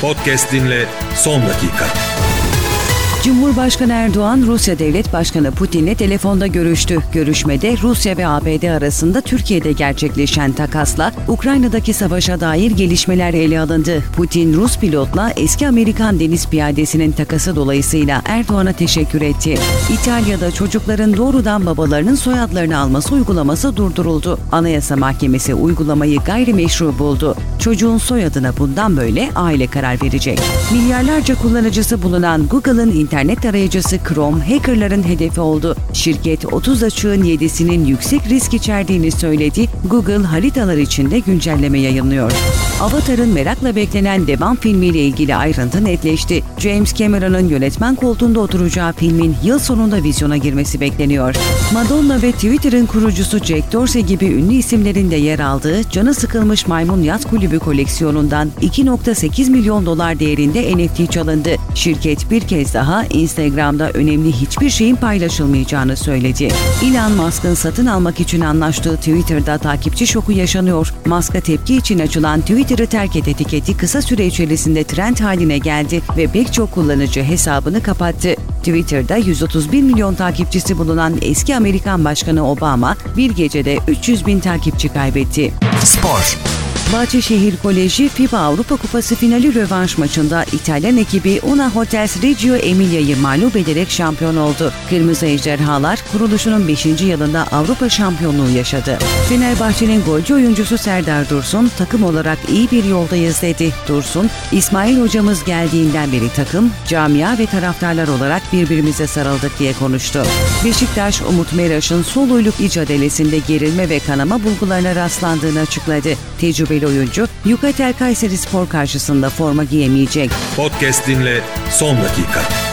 Podcast dinle son dakika. Cumhurbaşkanı Erdoğan, Rusya Devlet Başkanı Putin'le telefonda görüştü. Görüşmede Rusya ve ABD arasında Türkiye'de gerçekleşen takasla Ukrayna'daki savaşa dair gelişmeler ele alındı. Putin, Rus pilotla eski Amerikan deniz piyadesinin takası dolayısıyla Erdoğan'a teşekkür etti. İtalya'da çocukların doğrudan babalarının soyadlarını alması uygulaması durduruldu. Anayasa Mahkemesi uygulamayı gayrimeşru buldu. Çocuğun soyadına bundan böyle aile karar verecek. Milyarlarca kullanıcısı bulunan Google'ın internet arayıcısı Chrome, hackerların hedefi oldu. Şirket 30 açığın 7'sinin yüksek risk içerdiğini söyledi. Google haritalar içinde güncelleme yayınlıyor. Avatar'ın merakla beklenen devam filmiyle ilgili ayrıntı netleşti. James Cameron'ın yönetmen koltuğunda oturacağı filmin yıl sonunda vizyona girmesi bekleniyor. Madonna ve Twitter'ın kurucusu Jack Dorsey gibi ünlü isimlerin de yer aldığı canı sıkılmış maymun yat kulübü koleksiyonundan $2.8 milyon değerinde NFT çalındı. Şirket bir kez daha Instagram'da önemli hiçbir şeyin paylaşılmayacağını söyledi. Elon Musk'ın satın almak için anlaştığı Twitter'da takipçi şoku yaşanıyor. Musk'a tepki için açılan Twitter'ı terk et etiketi kısa süre içerisinde trend haline geldi ve pek çok kullanıcı hesabını kapattı. Twitter'da 131 milyon takipçisi bulunan eski Amerikan Başkanı Obama bir gecede 300 bin takipçi kaybetti. Spor. Bahçeşehir Koleji FIBA Avrupa Kupası finali rövanş maçında İtalyan ekibi Una Hotels Reggio Emilia'yı mağlup ederek şampiyon oldu. Kırmızı Ejderhalar kuruluşunun 5. yılında Avrupa şampiyonluğu yaşadı. Fenerbahçe'nin golcü oyuncusu Serdar Dursun, takım olarak iyi bir yoldayız dedi. Dursun, İsmail hocamız geldiğinden beri takım, camia ve taraftarlar olarak birbirimize sarıldık diye konuştu. Beşiktaş, Umut Meraş'ın sol uyluk icadelesinde gerilme ve kanama bulgularına rastlandığını açıkladı. Tecrübeli oyuncu Yukatel Kayserispor karşısında forma giyemeyecek. Podcast dinle son dakika.